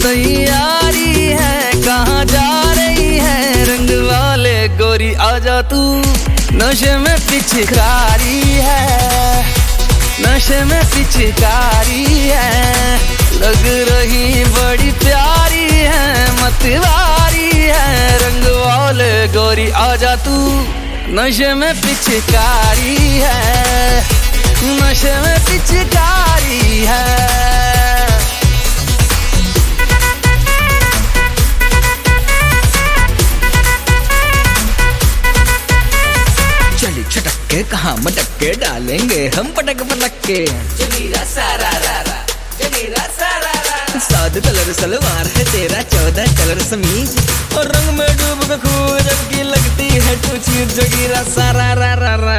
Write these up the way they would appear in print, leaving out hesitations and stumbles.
तैयारी है, कहाँ जा रही है रंग वाले गोरी आजा तू। नशे में पिचकारी है, नशे में पिचकारी है, लग रही बड़ी प्यारी है, मतवारी है रंग वाले गोरी आजा तू। नशे में पिचकारी है, नशे में पिचकारी है। चली छटक के कहाँ मटक के डालेंगे हम पटक पटक के। जगीरा सारा रारा, जगीरा सारा रारा। 7 कलर सलवार है तेरा, 14 कलर समीज, और रंग में डूब के खूब जबकि लगती है तू चीज। जगीरा सारा रा रा रा।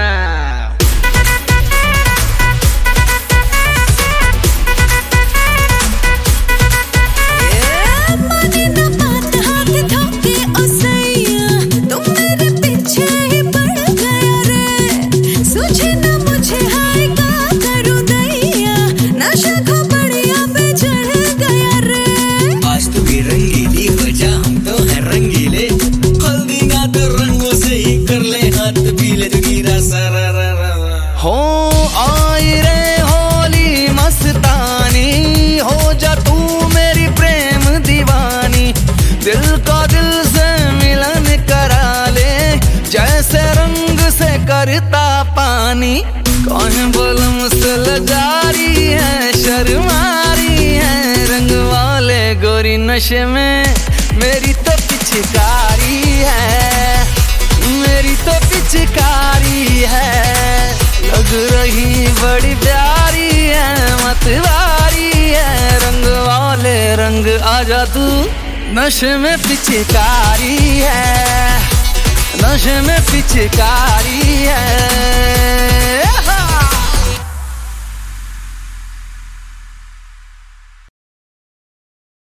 हो आई रे होली मस्तानी, हो जा तू मेरी प्रेम दीवानी। दिल का दिल से मिलन करा ले, जैसे रंग से करता पानी। कौन बलम से लजारी है, शर्मारी है रंग वाले गोरी। नशे में मेरी तो पिचकारी है, मेरी तो पिचकारी है, लग रही बड़ी प्यारी है, मतवारी है रंग वाले रंग आजा तू। नशे में पिचकारी है, नशे में पिचकारी है।